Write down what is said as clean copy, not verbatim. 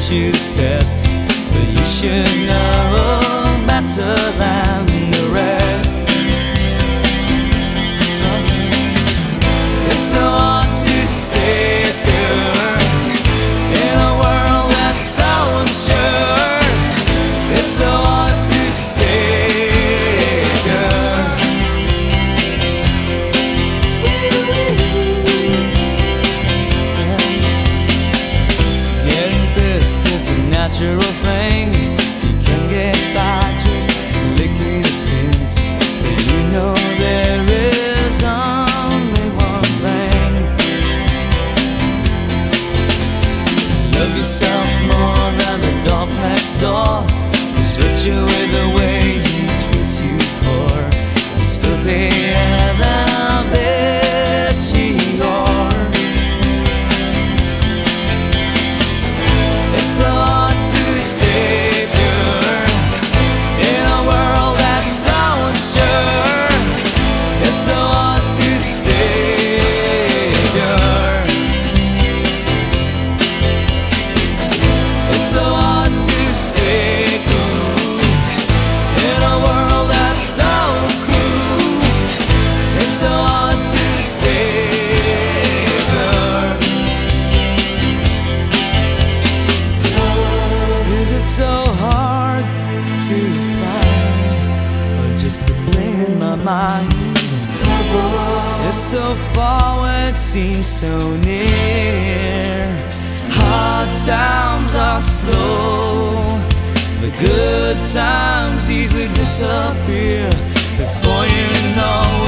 you to test, but you should know better than the rest. It's so hard to stay pure in a world that's so unsure. It's so hard to stay pure. Getting pissed is a natural thing. You can get by just licking the tins, but you know there is only one thing. Love yourself more than the dog next door. Switch you with the way he treats you poor. It's filthier than a bitchy whore. It's so hard to stay pure in a world that's so unsure. It's so hard to stay pure. It's so hard to stay cool in a world that's so cruel. It's so hard to stay pure. Is it so hard to find, or just a thing in my mind? It's so far when it seems so near. Hard times are slow, the good times easily disappear before you know